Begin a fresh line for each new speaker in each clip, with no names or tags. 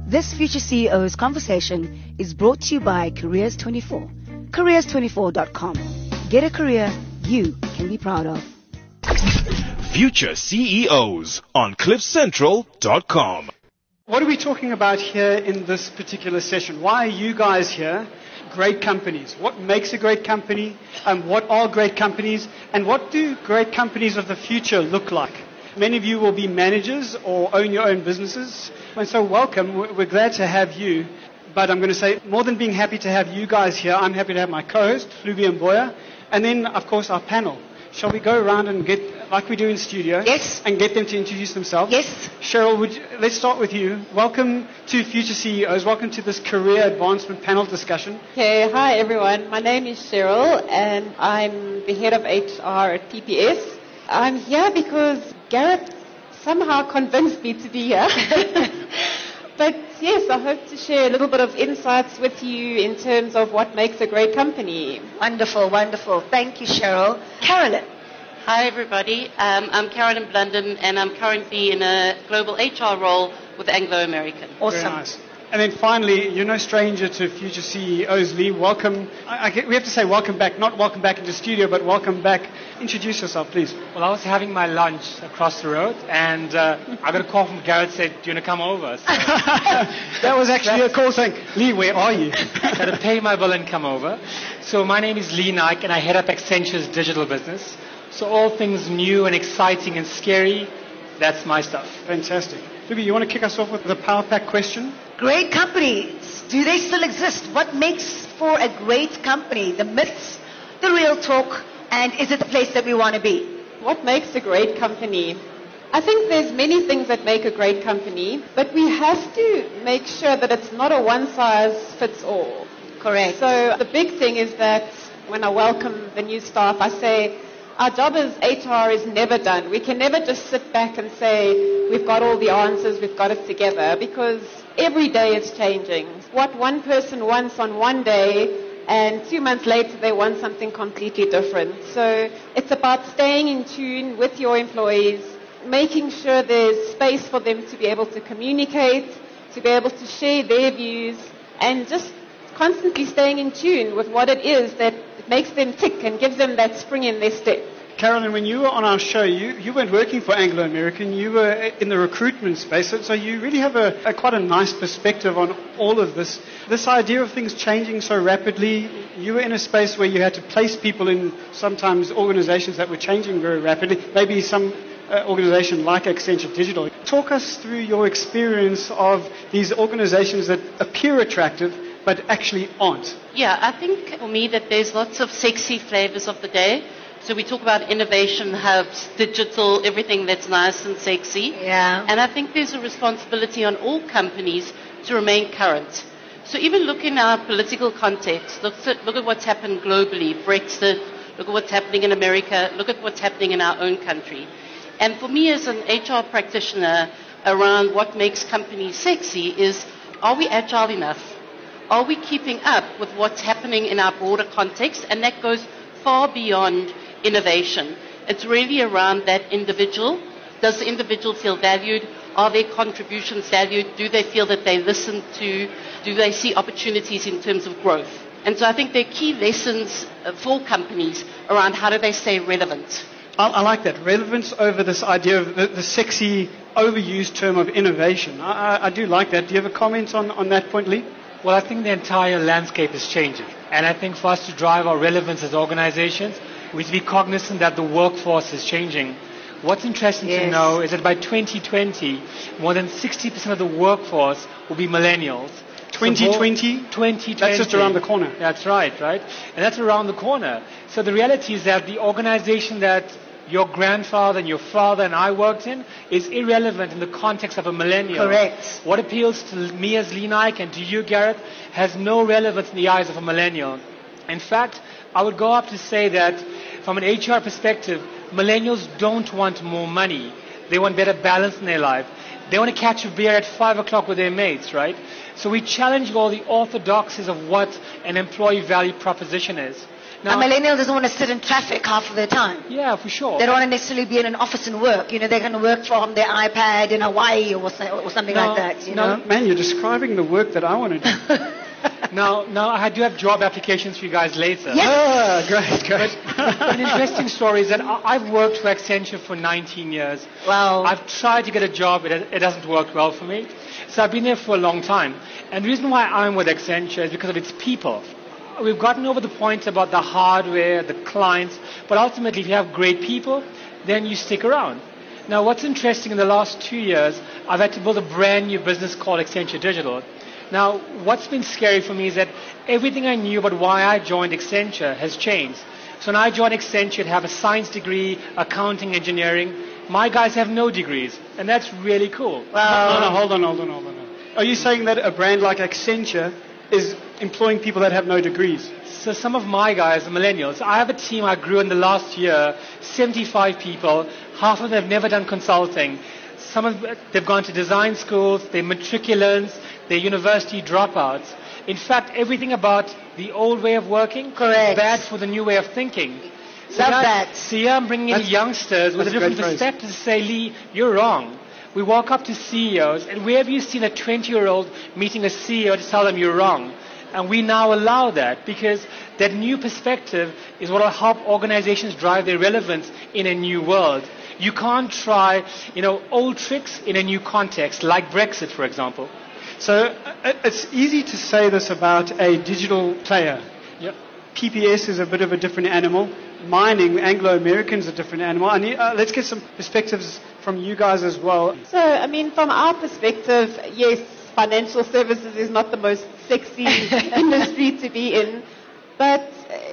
This Future CEO's conversation is brought to you by Careers24. Careers24.com. Get a career you can be proud of.
Future CEOs on CliffCentral.com.
What are we talking about here in this particular session? Why are you guys here? Great companies. What makes a great company? What are great companies? And what do great companies of the future look like? Many of you will be managers or own your own businesses. And so welcome. We're glad to have you. But I'm going to say, more than being happy to have you guys here, I'm happy to have my co-host, Flubi Mboya, and then, of course, our panel. Shall we go around and get, like we do in studio,
yes,
and get them to introduce themselves?
Yes.
Cheryl, let's start with you. Welcome to Future CEOs. Welcome to this career advancement panel discussion.
Okay, hi everyone. My name is Cheryl, and I'm the head of HR at PPS. I'm here because Gareth somehow convinced me to be here. But yes, I hope to share a little bit of insights with you in terms of what makes a great company.
Wonderful, wonderful. Thank you, Cheryl. Carolyn.
Hi, everybody. I'm Carolyn Blunden, and I'm currently in a global HR role with Anglo American.
Awesome.
Very nice. And then finally, you're no stranger to Future CEOs, Lee. Welcome. We have to say welcome back, not welcome back into the studio, but welcome back. Introduce yourself, please.
Well, I was having my lunch across the road, and I got a call from Gareth said, do you want to come over? So
that was actually a call saying, Lee, where are you?
I got to pay my bill and come over. So my name is Lee Naik, and I head up Accenture's digital business. So all things new and exciting and scary, that's my stuff.
Fantastic. Flubi, you want to kick us off with the Power Pack question?
Great companies. Do they still exist? What makes for a great company? The myths, the real talk, and is it the place that we want to be?
What makes a great company? I think there's many things that make a great company, but we have to make sure that it's not a one-size-fits-all.
Correct.
So the big thing is that when I welcome the new staff, I say, our job as HR is never done. We can never just sit back and say, we've got all the answers, we've got it together, because every day it's changing. What one person wants on one day, and 2 months later they want something completely different. So it's about staying in tune with your employees, making sure there's space for them to be able to communicate, to be able to share their views, and just constantly staying in tune with what it is that makes them tick and gives them that spring in their step.
Carolyn, when you were on our show, you weren't working for Anglo American, you were in the recruitment space, so you really have quite a nice perspective on all of this. This idea of things changing so rapidly, you were in a space where you had to place people in sometimes organizations that were changing very rapidly, maybe some organization like Accenture Digital. Talk us through your experience of these organizations that appear attractive but actually aren't.
Yeah, I think for me that there's lots of sexy flavors of the day. So we talk about innovation hubs, digital, everything that's nice and sexy.
Yeah.
And I think there's a responsibility on all companies to remain current. So even look in our political context, look at what's happened globally, Brexit, look at what's happening in America, look at what's happening in our own country. And for me as an HR practitioner around what makes companies sexy is, are we agile enough? Are we keeping up with what's happening in our broader context? And that goes far beyond innovation. It's really around that individual. Does the individual feel valued? Are their contributions valued? Do they feel that they listen to? Do they see opportunities in terms of growth? And so I think there are key lessons for companies around how do they stay relevant.
I like that. Relevance over this idea of the sexy, overused term of innovation. I do like that. Do you have a comment on that point, Lee?
Well, I think the entire landscape is changing. And I think for us to drive our relevance as organizations, we need to be cognizant that the workforce is changing. What's interesting to know is that by 2020, more than 60% of the workforce will be millennials.
2020?
2020.
That's just around the corner.
That's right? And that's around the corner. So the reality is that the organization that your grandfather and your father and I worked in is irrelevant in the context of a millennial.
Correct.
What appeals to me as Lee Naik and to you, Gareth, has no relevance in the eyes of a millennial. In fact, I would go up to say that from an HR perspective, millennials don't want more money. They want better balance in their life. They want to catch a beer at 5 o'clock with their mates, right? So we challenge all the orthodoxies of what an employee value proposition is.
A millennial doesn't want to sit in traffic half of their time.
Yeah, for sure.
They don't want to necessarily be in an office and work. You know, they're going to work from their iPad in Hawaii or something like that. You know?
Man, you're describing the work that I want to do.
Now, I do have job applications for you guys later.
Yes.
Ah, great.
But an interesting story is that I've worked for Accenture for 19 years.
Wow.
I've tried to get a job. It hasn't worked well for me. So I've been there for a long time. And the reason why I'm with Accenture is because of its people. We've gotten over the point about the hardware, the clients, but ultimately if you have great people, then you stick around. Now what's interesting, in the last 2 years, I've had to build a brand new business called Accenture Digital. Now, what's been scary for me is that everything I knew about why I joined Accenture has changed. So when I joined Accenture, I'd have a science degree, accounting, engineering. My guys have no degrees, and that's really cool.
No, hold on. Are you saying that a brand like Accenture is employing people that have no degrees?
So some of my guys, the millennials, I have a team I grew in the last year, 75 people. Half of them have never done consulting. They've gone to design schools, they're matriculants, they're university dropouts. In fact, everything about the old way of working is bad for the new way of thinking. So
Love that.
So yeah, I'm bringing in youngsters with a different perspective to say, Lee, you're wrong. We walk up to CEOs, and where have you seen a 20-year-old meeting a CEO to tell them you're wrong? And we now allow that because that new perspective is what will help organizations drive their relevance in a new world. You can't try, old tricks in a new context, like Brexit, for example.
So it's easy to say this about a digital player.
Yep.
PPS is a bit of a different animal. Mining, Anglo-American, is a different animal. Let's get some perspectives from you guys as well.
So, I mean, from our perspective, yes, financial services is not the most sexy industry to be in. But,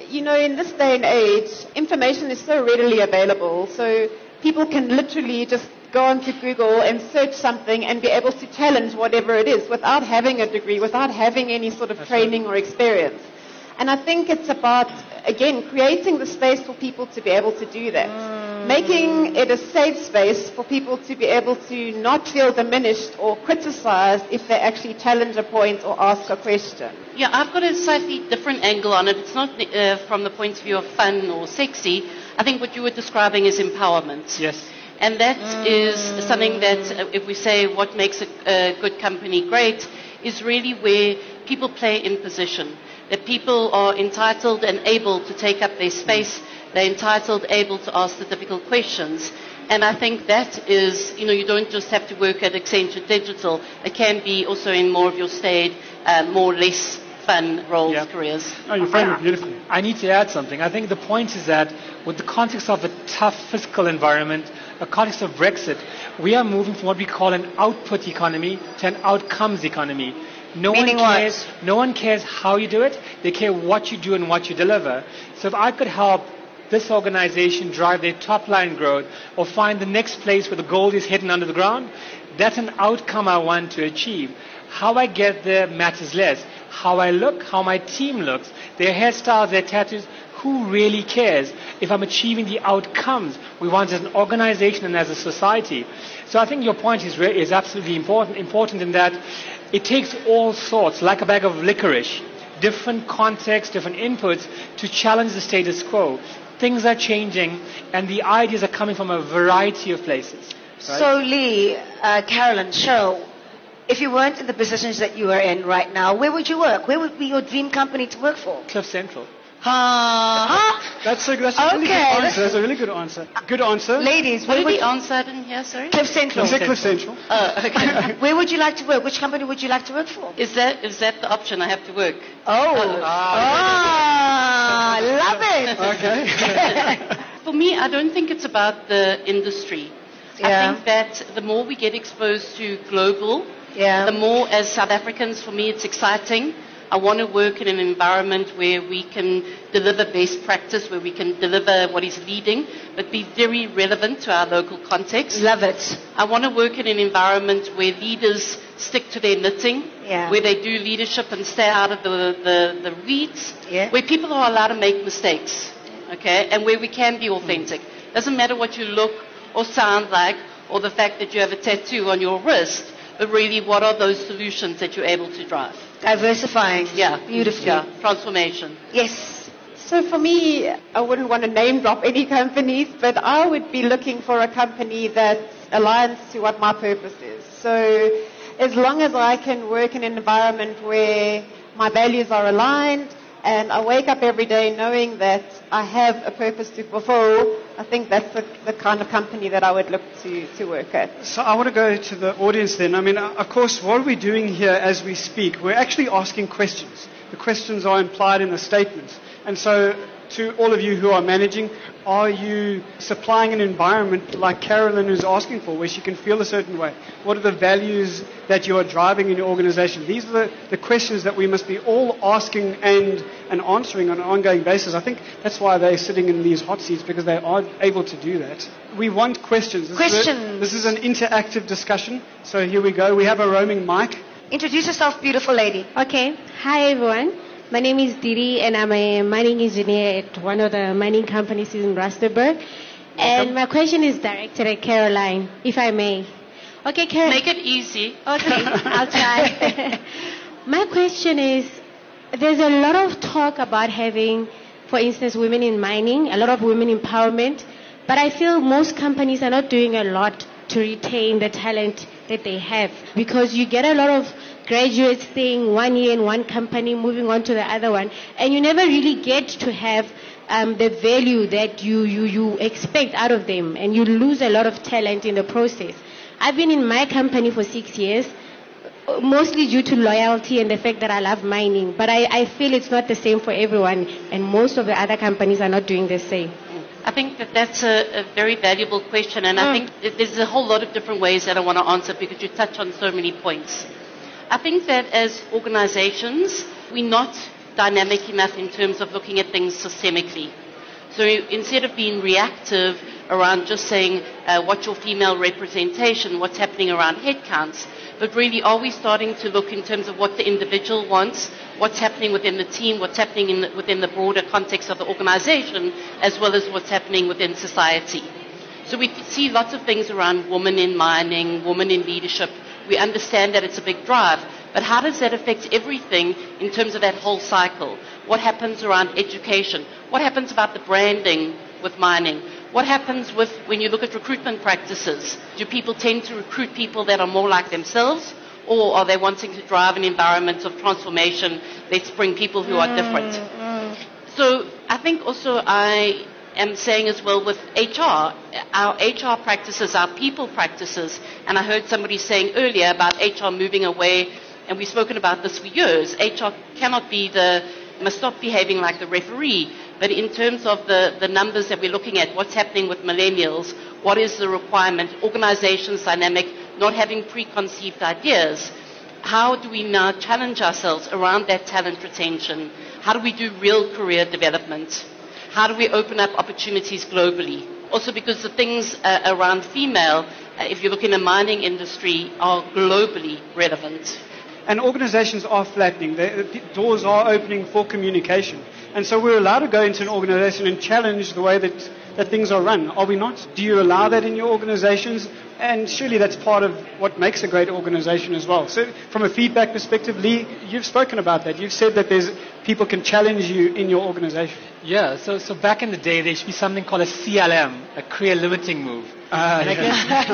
in this day and age, information is so readily available. So people can literally just go onto Google and search something and be able to challenge whatever it is without having a degree, without having any sort of training or experience. And I think it's about, again, creating the space for people to be able to do that. Making it a safe space for people to be able to not feel diminished or criticized if they actually challenge a point or ask a question.
Yeah, I've got a slightly different angle on it. It's not from the point of view of fun or sexy. I think what you were describing is empowerment.
Yes.
And that is something that, if we say what makes a good company great, is really where people play in position. That people are entitled and able to take up their space. They're entitled, able to ask the difficult questions. And I think that is, you don't just have to work at Accenture Digital. It can be also in more of your staid, more or less fun roles, careers.
Oh, you framed it beautifully.
I need to add something. I think the point is that with the context of a tough fiscal environment, a context of Brexit, we are moving from what we call an output economy to an outcomes economy. No one cares how you do it. They care what you do and what you deliver. So if I could help this organization drive their top line growth or find the next place where the gold is hidden under the ground, that's an outcome I want to achieve. How I get there matters less. How I look, how my team looks, their hairstyles, their tattoos, who really cares if I'm achieving the outcomes we want as an organization and as a society? So I think your point is absolutely important in that it takes all sorts, like a bag of licorice, different contexts, different inputs to challenge the status quo. Things are changing and the ideas are coming from a variety of places. Right?
So Lee, Carolyn, Cheryl, if you weren't in the positions that you are in right now, where would you work? Where would be your dream company to work for?
Cliff Central.
That's a really good answer. That's a really good answer. Good answer.
Ladies,
What did he answer? I didn't hear, sorry?
Cliff Central.
Cliff Central.
Okay.
Where would you like to work? Which company would you like to work for?
Is that the option I have to work?
Love it.
Okay.
For me, I don't think it's about the industry. I think that the more we get exposed to global, the more as South Africans, for me, it's exciting. I want to work in an environment where we can deliver best practice, where we can deliver what is leading, but be very relevant to our local context.
Love it.
I want to work in an environment where leaders stick to their knitting, where they do leadership and stay out of the weeds, where people are allowed to make mistakes, okay, and where we can be authentic. Doesn't matter what you look or sound like, or the fact that you have a tattoo on your wrist, but really what are those solutions that you're able to drive.
Diversifying.
Yeah.
Beautifully.
Yeah. Transformation.
Yes.
So for me, I wouldn't want to name drop any companies, but I would be looking for a company that aligns to what my purpose is. So as long as I can work in an environment where my values are aligned and I wake up every day knowing that I have a purpose to fulfill, I think that's the kind of company that I would look to work at.
So I want to go to the audience then. I mean, of course, what are we doing here as we speak? We're actually asking questions. The questions are implied in the statements. And so to all of you who are managing, are you supplying an environment like Carolyn is asking for, where she can feel a certain way? What are the values that you are driving in your organization? These are the questions that we must be all asking and answering on an ongoing basis. I think that's why they're sitting in these hot seats, because they are able to do that. We want questions. This is an interactive discussion. So here we go. We have a roaming mic.
Introduce yourself, beautiful lady.
Okay. Hi, everyone. My name is Didi, and I'm a mining engineer at one of the mining companies in Rustenburg. And my question is directed at Caroline, if I may. Okay, Caroline.
Make it easy.
Okay, I'll try. My question is, there's a lot of talk about having, for instance, women in mining, a lot of women empowerment, but I feel most companies are not doing a lot to retain the talent that they have, because you get a lot of graduates staying 1 year in one company, moving on to the other one, and you never really get to have the value that you expect out of them, and you lose a lot of talent in the process. I've been in my company for 6 years, mostly due to loyalty and the fact that I love mining, but I feel it's not the same for everyone, and most of the other companies are not doing the same.
I think that's a very valuable question, and I think there's a whole lot of different ways that I want to answer, because you touch on so many points. I think that as organizations, we're not dynamic enough in terms of looking at things systemically. So instead of being reactive around just saying what's your female representation, what's happening around headcounts, but really are we starting to look in terms of what the individual wants, what's happening within the team, what's happening within the broader context of the organization, as well as what's happening within society. So we see lots of things around women in mining, women in leadership. We understand that it's a big drive, but how does that affect everything in terms of that whole cycle? What happens around education? What happens about the branding with mining? What happens with when you look at recruitment practices? Do people tend to recruit people that are more like themselves, or are they wanting to drive an environment of transformation? Let's bring people who are different. So I think also I am saying as well with HR, our HR practices, our people practices, and I heard somebody saying earlier about HR moving away, and we've spoken about this for years. HR must stop behaving like the referee, but in terms of the numbers that we're looking at, what's happening with millennials, what is the requirement, organizations dynamic, not having preconceived ideas, how do we now challenge ourselves around that talent retention? How do we do real career development? How do we open up opportunities globally? Also because the things around female, if you look in the mining industry, are globally relevant.
And organizations are flattening. The doors are opening for communication. And so we're allowed to go into an organization and challenge the way that things are run. Are we not? Do you allow that in your organizations? And surely that's part of what makes a great organization as well. So from a feedback perspective, Lee, you've spoken about that. You've said that people can challenge you in your organization.
Yeah, so back in the day, there used to be something called a CLM, a career limiting move. And I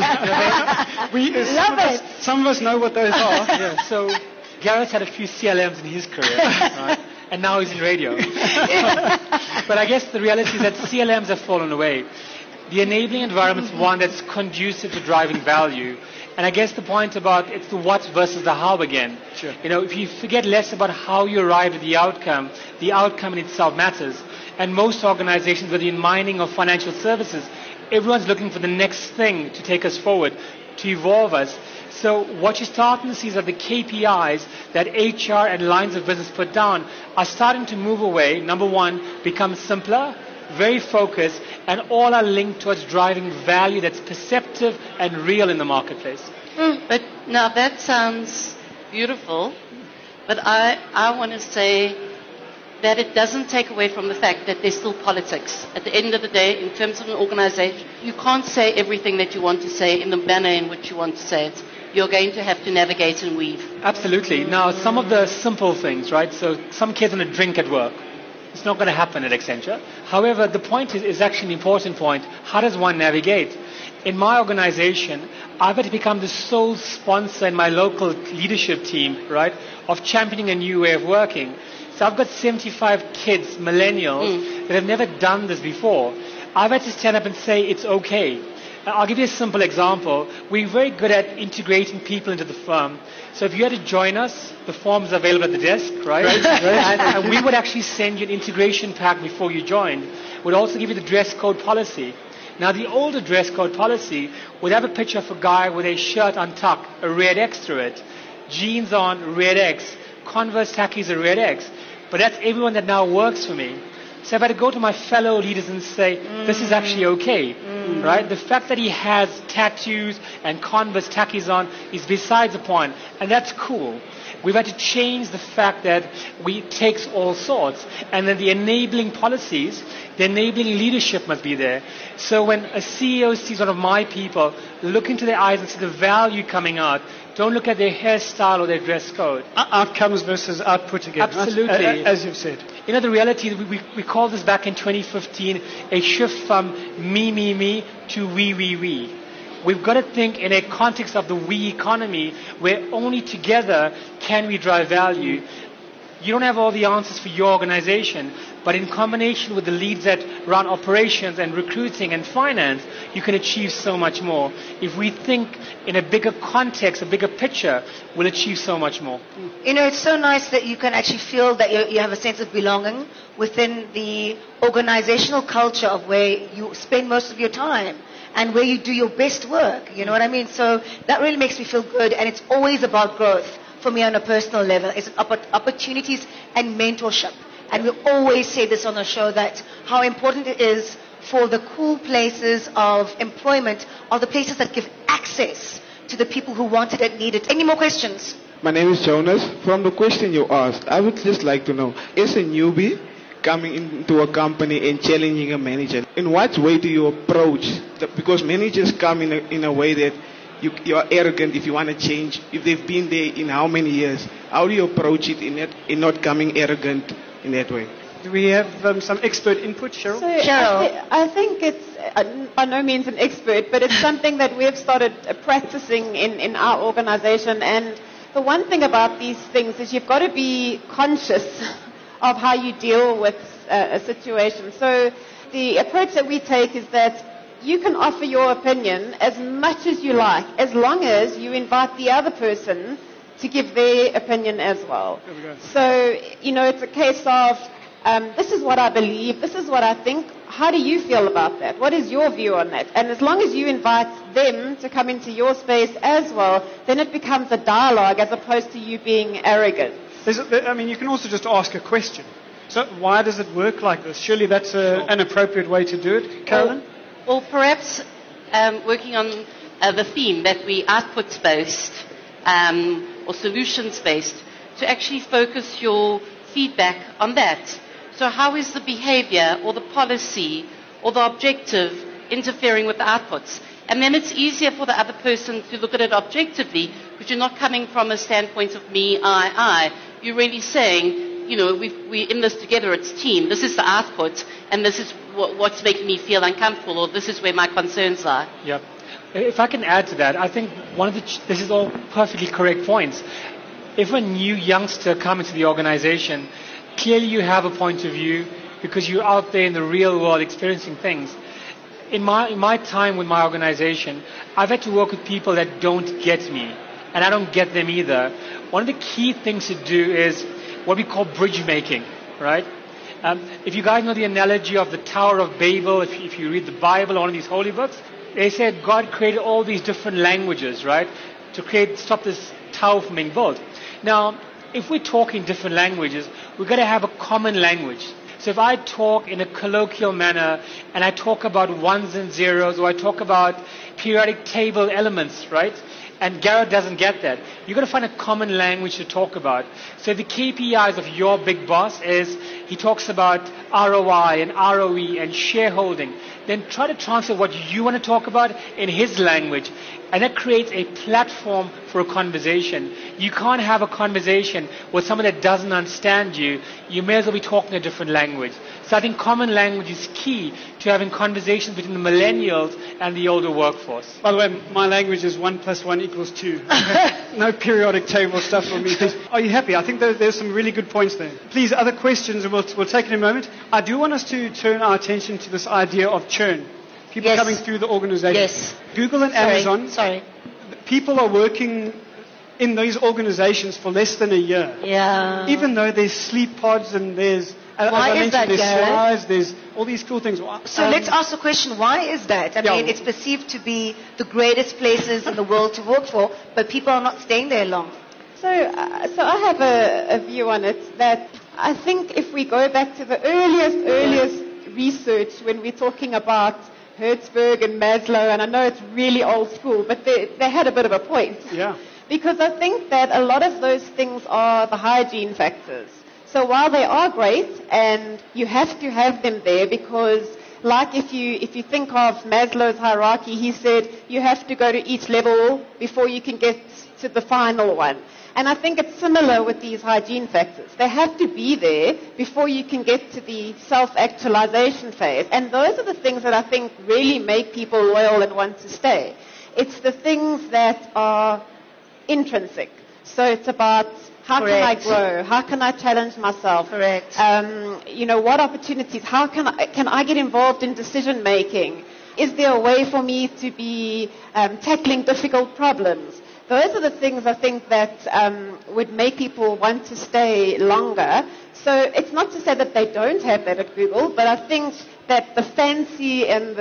guess,
some of us know what those are.
Yeah, so Gareth had a few CLMs in his career, right? And now he's in radio. But I guess the reality is that CLMs have fallen away. The enabling environment is one that's conducive to driving value. And I guess the point about it's the what versus the how again.
Sure.
You know, if you forget less about how you arrive at the outcome in itself matters. And most organizations, whether in mining or financial services, everyone's looking for the next thing to take us forward, to evolve us. So what you're starting to see is that the KPIs that HR and lines of business put down are starting to move away. Number one, become simpler, very focused, and all are linked towards driving value that's perceptive and real in the marketplace.
But now that sounds beautiful, but I want to say that it doesn't take away from the fact that there's still politics. At the end of the day, in terms of an organization, you can't say everything that you want to say in the manner in which you want to say it. You're going to have to navigate and weave.
Absolutely. Now, some of the simple things, right? So some kids want to drink at work. It's not going to happen at Accenture. However, the point is actually an important point. How does one navigate? In my organization, I've had to become the sole sponsor in my local leadership team, right, of championing a new way of working. So I've got 75 kids, millennials, that have never done this before. I've had to stand up and say it's okay. I'll give you a simple example. We're very good at integrating people into the firm. So if you had to join us, the forms are available at the desk, right? And we would actually send you an integration pack before you joined. We'd also give you the dress code policy. Now, the older dress code policy would have a picture of a guy with a shirt untucked, a red X through it, jeans on, red X, Converse tackies, a red X. But that's everyone that now works for me. So I've had to go to my fellow leaders and say, this is actually okay, right? The fact that he has tattoos and Converse tackies on is besides the point, and that's cool. We've had to change the fact that we takes all sorts, and then the enabling policies, the enabling leadership must be there. So when a CEO sees one of my people, look into their eyes and see the value coming out. Don't look at their hairstyle or their dress code.
Outcomes versus output again.
Absolutely.
As you've said.
You know, the reality is we called this back in 2015 a shift from me to we. We've got to think in a context of the we economy where only together can we drive value. You don't have all the answers for your organization, but in combination with the leads that run operations and recruiting and finance, you can achieve so much more. If we think in a bigger context, a bigger picture, we'll achieve so much more.
You know, it's so nice that you can actually feel that you have a sense of belonging within the organizational culture of where you spend most of your time and where you do your best work. You know what I mean? So that really makes me feel good, and it's always about growth. For me on a personal level, it's opportunities and mentorship. And we always say this on the show, that how important it is for the cool places of employment are the places that give access to the people who want it and need it. Any more questions?
My name is Jonas. From the question you asked, I would just like to know, as a newbie coming into a company and challenging a manager, in what way do you approach? Because managers come in a way that you are arrogant if you want to change, if they've been there in how many years. How do you approach it in not coming arrogant in that way?
Do we have some expert input, Cheryl?
So I think it's by no means an expert, but it's something that we have started practicing in our organization. And the one thing about these things is you've got to be conscious of how you deal with a situation. So the approach that we take is that you can offer your opinion as much as you like, as long as you invite the other person to give their opinion as well. So, you know, it's a case of, this is what I believe, this is what I think. How do you feel about that? What is your view on that? And as long as you invite them to come into your space as well, then it becomes a dialogue as opposed to you being arrogant.
You can also just ask a question. So why does it work like this? Surely that's an appropriate way to do it. Carolyn?
Or perhaps working on the theme that we outputs-based or solutions-based, to actually focus your feedback on that. So how is the behavior or the policy or the objective interfering with the outputs? And then it's easier for the other person to look at it objectively, because you're not coming from a standpoint of me, I. You're really saying, you know, we're in this together, it's team. This is the output, and this is what's making me feel uncomfortable, or this is where my concerns lie.
Yep. If I can add to that, I think this is all perfectly correct points. If a new youngster comes into the organization, clearly you have a point of view because you're out there in the real world experiencing things. In my time with my organization, I've had to work with people that don't get me, and I don't get them either. One of the key things to do is what we call bridge making, right? If you guys know the analogy of the Tower of Babel, if you read the Bible or one of these holy books, they said God created all these different languages, right, to stop this tower from being built. Now, if we talk in different languages, we've got to have a common language. So if I talk in a colloquial manner and I talk about ones and zeros, or I talk about periodic table elements, right, and Garrett doesn't get that, you've got to find a common language to talk about. So the KPIs of your big boss is he talks about ROI and ROE and shareholding. Then try to translate what you want to talk about in his language. And that creates a platform for a conversation. You can't have a conversation with someone that doesn't understand you. You may as well be talking a different language. So I think common language is key to having conversations between the millennials and the older workforce.
By the way, my language is 1 + 1 = 2. No periodic table stuff for me. Please. Are you happy? I think there's some really good points there. Please, other questions, and we'll take it in a moment. I do want us to turn our attention to this idea of churn. People coming through the organization.
Yes.
Google and Amazon.
Sorry.
People are working in these organizations for less than a year.
Yeah.
Even though there's sleep pods and there's, as
Why
I
is
mentioned,
that,
there's
Gareth?
slides, there's all these cool things.
So let's ask the question, why is that? I mean, it's perceived to be the greatest places in the world to work for, but people are not staying there long.
So I have a view on it that I think if we go back to the earliest research when we're talking about Hertzberg and Maslow, and I know it's really old school, but they had a bit of a point.
Yeah.
Because I think that a lot of those things are the hygiene factors. So while they are great, and you have to have them there because, like if you think of Maslow's hierarchy, he said you have to go to each level before you can get to the final one. And I think it's similar with these hygiene factors. They have to be there before you can get to the self-actualization phase. And those are the things that I think really make people loyal and want to stay. It's the things that are intrinsic. So it's about how can I grow? How can I challenge myself?
Correct.
What opportunities? How can I get involved in decision making? Is there a way for me to be tackling difficult problems? Those are the things I think that would make people want to stay longer. So it's not to say that they don't have that at Google, but I think that the fancy and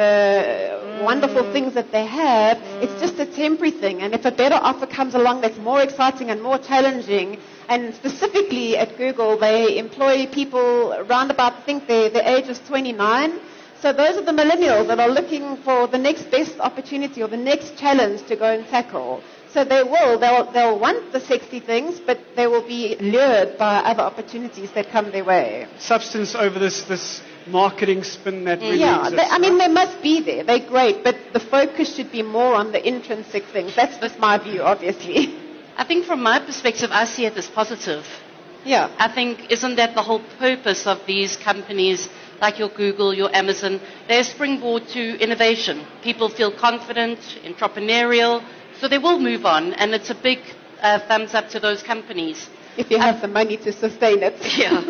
the wonderful things that they have, it's just a temporary thing. And if a better offer comes along that's more exciting and more challenging, and specifically at Google, they employ people around about, I think the age is 29. So those are the millennials that are looking for the next best opportunity or the next challenge to go and tackle. So they'll want the sexy things, but they will be lured by other opportunities that come their way.
Substance over this marketing spin that really exists.
They must be there. They're great, but the focus should be more on the intrinsic things. That's just my view, obviously.
I think from my perspective, I see it as positive.
Yeah.
I think, isn't that the whole purpose of these companies, like your Google, your Amazon? They're a springboard to innovation. People feel confident, entrepreneurial, so they will move on, and it's a big thumbs up to those companies.
If you have the money to sustain it.
Yeah.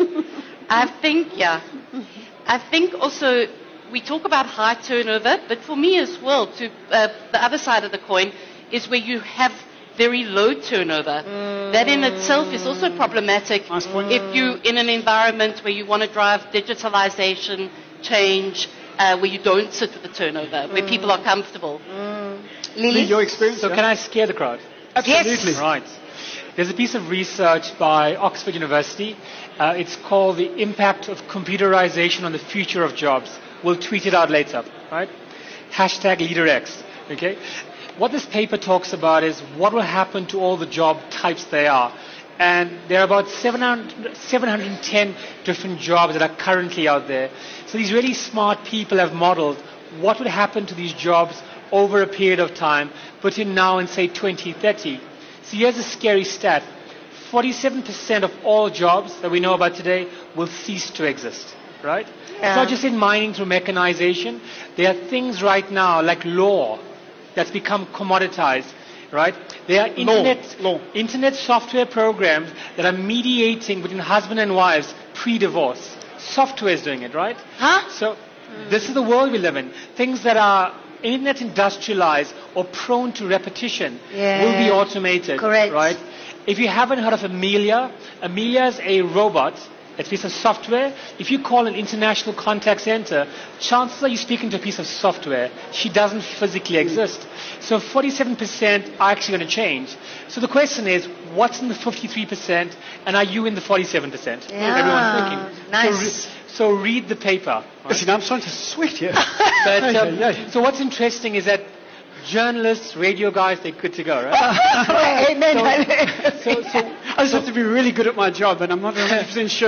I think also we talk about high turnover, but for me as well, to the other side of the coin is where you have very low turnover. That in itself is also problematic if you're in an environment where you want to drive digitalization, change, where you don't sit with the turnover, where people are comfortable.
Lily, your experience?
So can I scare the crowd?
Absolutely.
Yes. Right. There's a piece of research by Oxford University. It's called The Impact of Computerization on the Future of Jobs. We'll tweet it out later, right? #LeaderX, okay? What this paper talks about is what will happen to all the job types there are. And there are about 710 different jobs that are currently out there. So these really smart people have modeled what would happen to these jobs over a period of time, between now and say 2030. So here's a scary stat. 47% of all jobs that we know about today will cease to exist, right? It's not just in mining through mechanization. There are things right now like law that's become commoditized, right? There are internet software programs that are mediating between husband and wives pre-divorce. Software is doing it, right? So this is the world we live in. Things that are internet industrialized or prone to repetition will be automated.
Correct.
Right? If you haven't heard of Amelia, Amelia is a robot. It's a piece of software. If you call an international contact center, chances are you're speaking to a piece of software. She doesn't physically exist. So 47% are actually going to change. So the question is, what's in the 53% and are you in the 47%? Everyone's thinking.
Nice.
So read the paper. Right?
Listen, I'm starting to sweat here.
But, so what's interesting is that journalists, radio guys, they're good to go, right?
Amen. I just have to be really good at my job, and I'm not 100% sure.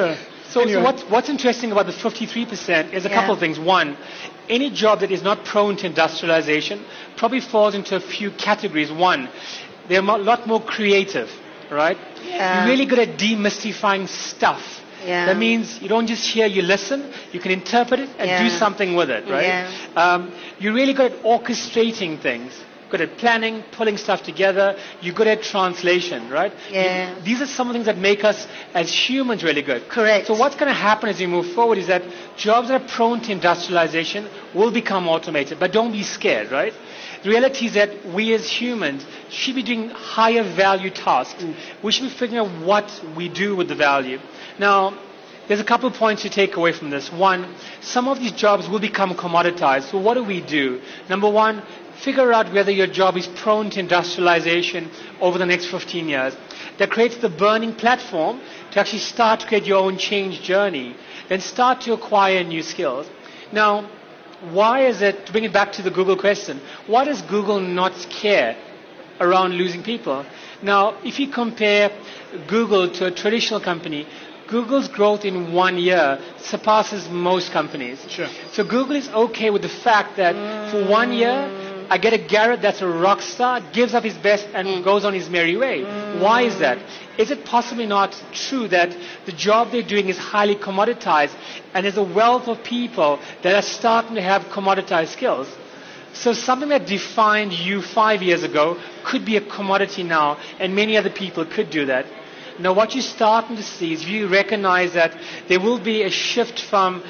So
Anyway.
what's interesting about the 53% is a couple of things. One, any job that is not prone to industrialization probably falls into a few categories. One, they're a lot more creative, right?
Yeah.
You're really good at demystifying stuff.
Yeah.
That means you don't just hear, you listen, you can interpret it and do something with it, right?
Yeah.
You're really good at orchestrating things. Good at planning, pulling stuff together. You're good at translation, right?
Yeah.
These are some of the things that make us as humans really good.
Correct.
So what's going to happen as we move forward is that jobs that are prone to industrialization will become automated. But don't be scared, right? The reality is that we as humans should be doing higher value tasks. We should be figuring out what we do with the value. Now, there's a couple of points to take away from this. One, some of these jobs will become commoditized. So what do? Number one, figure out whether your job is prone to industrialization over the next 15 years. That creates the burning platform to actually start to create your own change journey. Then start to acquire new skills. Now, why is it, to bring it back to the Google question, why does Google not care around losing people? Now, if you compare Google to a traditional company, Google's growth in 1 year surpasses most companies.
Sure.
So Google is okay with the fact that for 1 year, I get a Garrett that's a rock star, gives up his best and goes on his merry way. Why is that? Is it possibly not true that the job they're doing is highly commoditized and there's a wealth of people that are starting to have commoditized skills? So something that defined you 5 years ago could be a commodity now, and many other people could do that. Now what you're starting to see is you recognize that there will be a shift from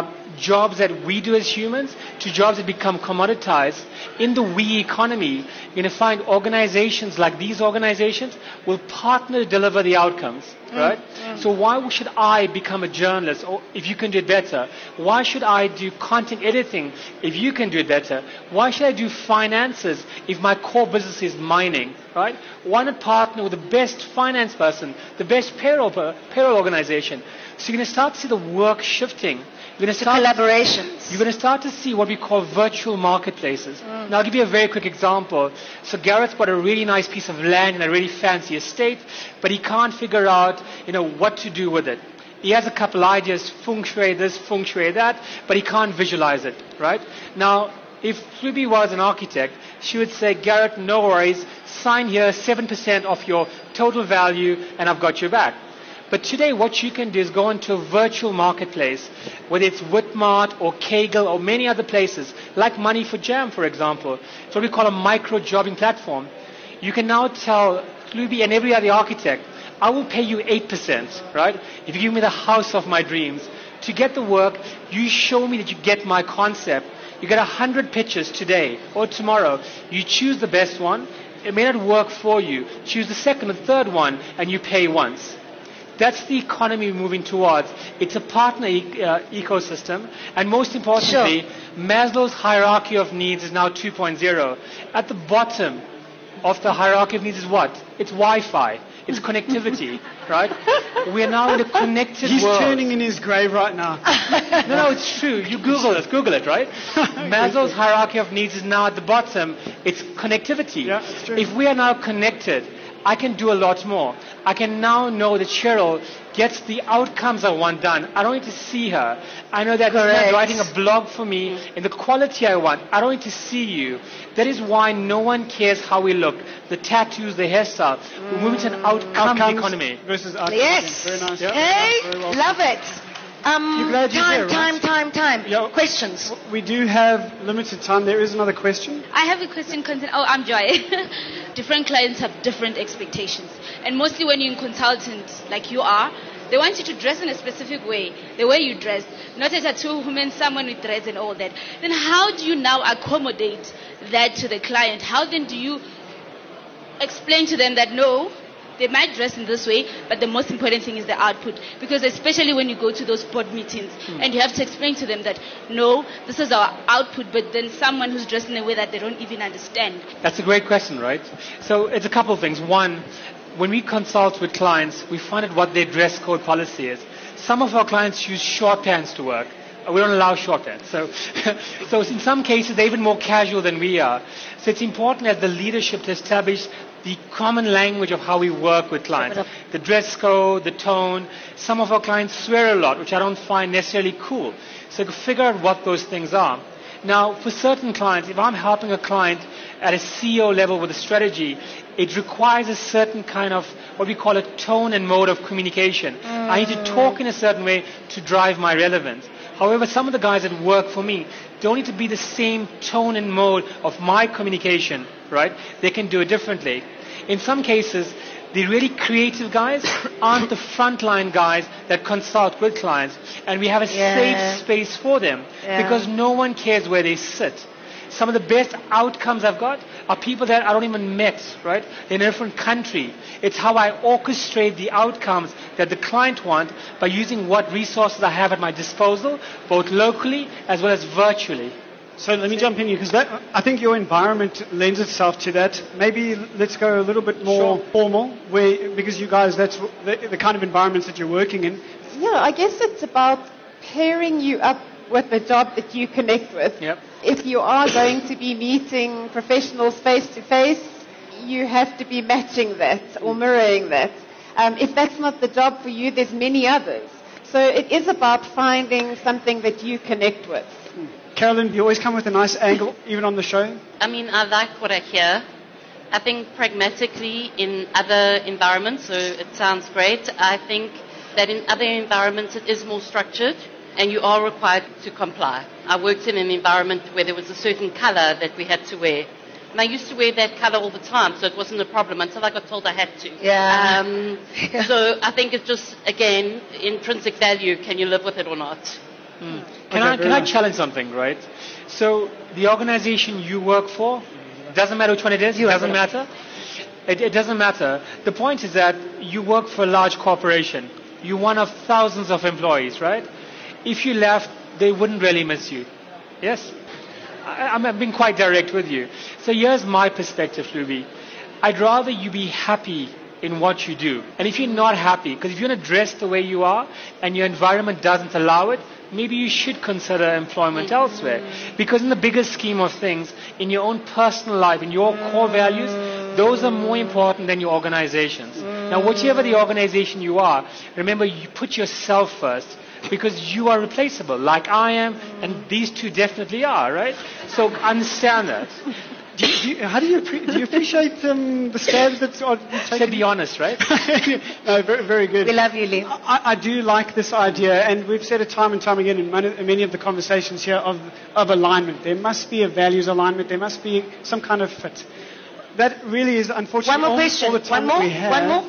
jobs that we do as humans to jobs that become commoditized. In the we economy, you're going to find organizations like these organizations will partner to deliver the outcomes, right? So why should I become a journalist or if you can do it better? Why should I do content editing if you can do it better? Why should I do finances if my core business is mining, right? Why not partner with the best finance person, the best payroll organization? So you're going to start to see the work shifting. You're going to start
collaborations.
You're going to start to see what we call virtual marketplaces. Now, I'll give you a very quick example. So Garrett's got a really nice piece of land in a really fancy estate, but he can't figure out, what to do with it. He has a couple ideas, feng shui this, feng shui that, but he can't visualize it, right? Now, if Ruby was an architect, she would say, Garrett, no worries, sign here 7% of your total value, and I've got your back. But today what you can do is go into a virtual marketplace, whether it's Whitmart or Kaggle or many other places, like Money for Jam, for example. It's what we call a micro-jobbing platform. You can now tell Klubi and every other architect, I will pay you 8%, right? If you give me the house of my dreams. To get the work, you show me that you get my concept. You get 100 pitches today or tomorrow. You choose the best one. It may not work for you. Choose the second or third one and you pay once. That's the economy we're moving towards. It's a partner ecosystem. And most importantly, Maslow's hierarchy of needs is now 2.0. At the bottom of the hierarchy of needs is what? It's Wi-Fi. It's connectivity, right? We are now in a connected world.
He's turning in his grave right now.
No, it's true. You Google it, right? Maslow's hierarchy of needs is now at the bottom. It's connectivity.
Yeah, it's true.
If we are now connected, I can do a lot more. I can now know that Cheryl gets the outcomes I want done. I don't need to see her. I know that she's writing a blog for me in the quality I want. I don't need to see you. That is why no one cares how we look. The tattoos, the hairstyle. We're moving to an outcome economy.
Versus outcomes.
Yes.
Very nice.
Hey,
Very well.
love it.
glad you're here, right?
Time.
Yeah.
Questions.
We do have limited time. There is another question.
I have a question. I'm Joy. Different clients have different expectations. And mostly when you're in consultant, like you are, they want you to dress in a specific way, the way you dress, not a tattoo woman, someone with dreads and all that. Then how do you now accommodate that to the client? How then do you explain to them that no, they might dress in this way, but the most important thing is the output? Because especially when you go to those board meetings and you have to explain to them that no, this is our output, but then someone who's dressed in a way that they don't even understand.
That's a great question, right? So it's a couple of things. One, when we consult with clients, we find out what their dress code policy is. Some of our clients use short pants to work. We don't allow short pants. So in some cases, they're even more casual than we are. So it's important as the leadership to establish the common language of how we work with clients. The dress code, the tone. Some of our clients swear a lot, which I don't find necessarily cool. So figure out what those things are. Now, for certain clients, if I'm helping a client at a CEO level with a strategy, it requires a certain kind of what we call a tone and mode of communication. I need to talk in a certain way to drive my relevance. However, some of the guys that work for me don't need to be the same tone and mode of my communication, right? They can do it differently. In some cases, the really creative guys aren't the frontline guys that consult with clients, and we have a safe space for them because no one cares where they sit. Some of the best outcomes I've got are people that I don't even met, right? They're in a different country. It's how I orchestrate the outcomes that the client wants by using what resources I have at my disposal, both locally as well as virtually.
So let me jump in here, because I think your environment lends itself to that. Maybe let's go a little bit more formal, because you guys, that's the kind of environments that you're working in.
Yeah, I guess it's about pairing you up with the job that you connect with.
Yep.
If you are going to be meeting professionals face to face, you have to be matching that or mirroring that. If that's not the job for you, there's many others. So it is about finding something that you connect with.
Carolyn, you always come with a nice angle, even on the show.
I mean, I like what I hear. I think pragmatically in other environments, so it sounds great. I think that in other environments it is more structured and you are required to comply. I worked in an environment where there was a certain color that we had to wear. And I used to wear that color all the time, so it wasn't a problem until I got told I had to.
Yeah.
So I think it's just, again, intrinsic value. Can you live with it or not?
Can I challenge something, right? So the organization you work for, doesn't matter which one it is, it doesn't matter. It doesn't matter. The point is that you work for a large corporation. You're one of thousands of employees, right? If you left, they wouldn't really miss you. Yes? I'm being quite direct with you. So here's my perspective, Luby. I'd rather you be happy in what you do. And if you're not happy, because if you're going to dress the way you are and your environment doesn't allow it, maybe you should consider employment elsewhere. Because in the bigger scheme of things, in your own personal life, in your core values, those are more important than your organizations. Now, whichever the organization you are, remember, you put yourself first. Because you are replaceable, like I am, and these two definitely are, right? So understand that.
Do you appreciate the stabs that are taken?
To be honest, right?
No, very, very good.
We love you, Lee.
I do like this idea, and we've said it time and time again in many of the conversations here of alignment. There must be a values alignment. There must be some kind of fit. That really is, unfortunately,
one more question.
all the time
One more?
we have.
One more?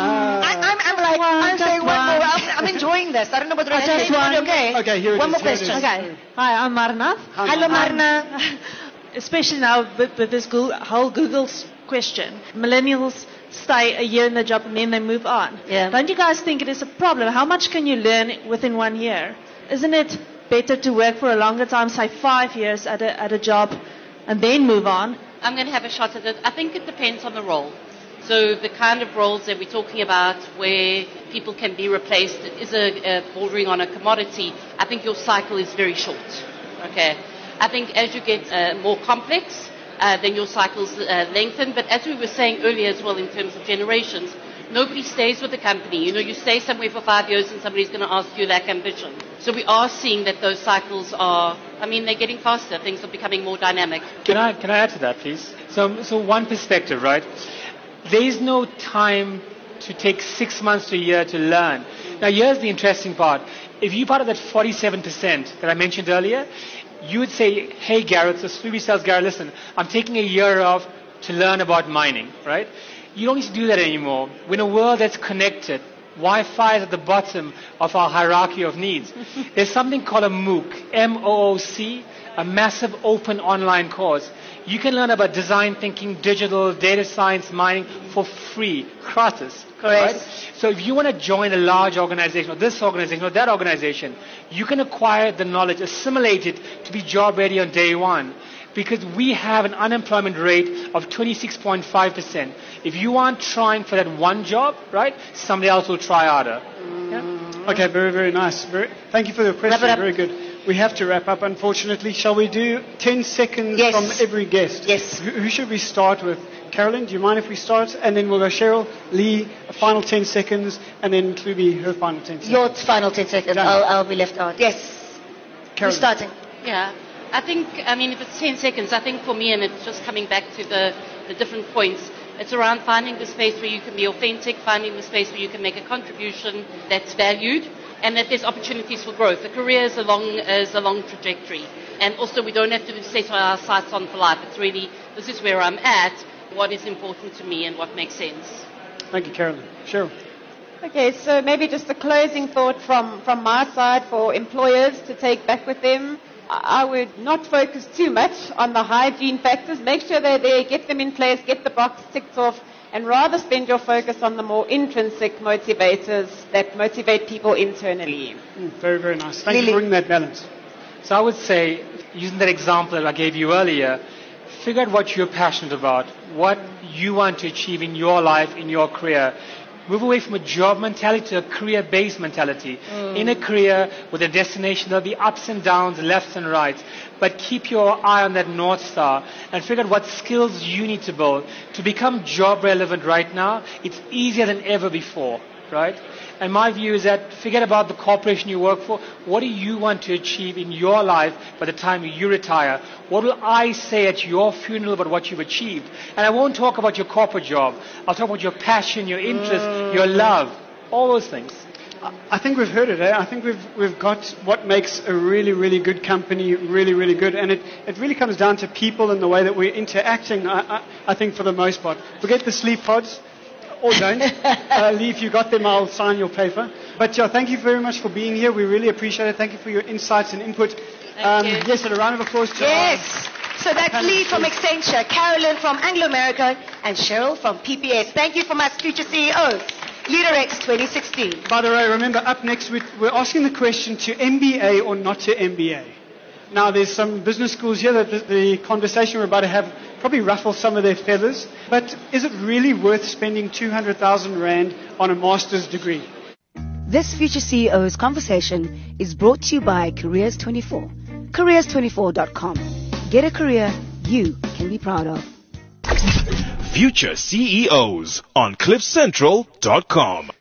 I'm saying one more. I'm enjoying this. I don't know whether I'm saying one.
Okay, here it is.
One more question.
Okay. Hi, I'm Marna.
Hello, Marna.
Especially now with this whole Google's question. Millennials stay a year in the job and then they move on.
Yeah.
Don't you guys think it is a problem? How much can you learn within 1 year? Isn't it better to work for a longer time, say 5 years at a job, and then move on?
I'm going to have a shot at it. I think it depends on the role. So the kind of roles that we're talking about where people can be replaced is bordering on a commodity. I think your cycle is very short. Okay. I think as you get more complex, then your cycles lengthen. But as we were saying earlier as well in terms of generations, nobody stays with the company. You know, you stay somewhere for 5 years and somebody's going to ask you lack ambition. So we are seeing that those cycles are, they're getting faster. Things are becoming more dynamic.
Can I add to that, please? So one perspective, right? There is no time to take 6 months to a year to learn. Now, here's the interesting part. If you're part of that 47% that I mentioned earlier, you would say, hey, Gareth, so Luby tells Gareth, listen, I'm taking a year off to learn about mining, right? You don't need to do that anymore. We're in a world that's connected. Wi-Fi is at the bottom of our hierarchy of needs. There's something called a MOOC, M-O-O-C, a massive open online course. You can learn about design thinking, digital, data science, mining for free, gratis.
Correct.
Right? So if you want to join a large organization or this organization or that organization, you can acquire the knowledge, assimilate it to be job ready on day one. Because we have an unemployment rate of 26.5%. If you aren't trying for that one job, right, somebody else will try harder. Yeah?
Okay, very, very nice. Thank you for the question. Very good. We have to wrap up, unfortunately. Shall we do 10 seconds from every guest?
Yes.
Who should we start with? Carolyn, do you mind if we start? And then we'll go Cheryl, Lee, a final 10 seconds, and then Klubi, her final 10 seconds.
Your final 10 seconds. I'll be left out. Yes.
Carolyn.
Who's starting?
Yeah. I think, if it's 10 seconds, I think for me, and it's just coming back to the different points, it's around finding the space where you can be authentic, finding the space where you can make a contribution that's valued, and that there's opportunities for growth. The career is a long trajectory. And also we don't have to set our sights on for life. It's really, this is where I'm at, what is important to me and what makes sense.
Thank you, Carolyn. Cheryl.
Okay, so maybe just a closing thought from my side for employers to take back with them. I would not focus too much on the hygiene factors. Make sure they're there, get them in place, get the box ticked off, and rather spend your focus on the more intrinsic motivators that motivate people internally.
Very, very nice. Thank you for bringing that balance.
So I would say, using that example that I gave you earlier, figure out what you're passionate about, what you want to achieve in your life, in your career. Move away from a job mentality to a career-based mentality. In a career with a destination, there'll be ups and downs, lefts and rights. But keep your eye on that North Star and figure out what skills you need to build. To become job relevant right now, it's easier than ever before, right? And my view is that forget about the corporation you work for. What do you want to achieve in your life by the time you retire? What will I say at your funeral about what you've achieved? And I won't talk about your corporate job. I'll talk about your passion, your interest, your love, all those things.
I think we've heard it. I think we've got what makes a really, really good company really, really good. And it really comes down to people and the way that we're interacting, I think, for the most part. Forget the sleep pods. Or don't. Lee, if you got them, I'll sign your paper. But thank you very much for being here. We really appreciate it. Thank you for your insights and input. Yes, and a round of applause to
So that's Lee from Accenture, Carolyn from Anglo American, and Cheryl from PPS. Thank you from us, future CEOs. LeaderX 2016.
By the way, remember, up next we're asking the question to MBA or not to MBA. Now, there's some business schools here that the conversation we're about to have probably ruffle some of their feathers. But is it really worth spending 200,000 Rand on a master's degree?
This Future CEOs conversation is brought to you by Careers24. Careers24.com. Get a career you can be proud of.
Future CEOs on CliffCentral.com.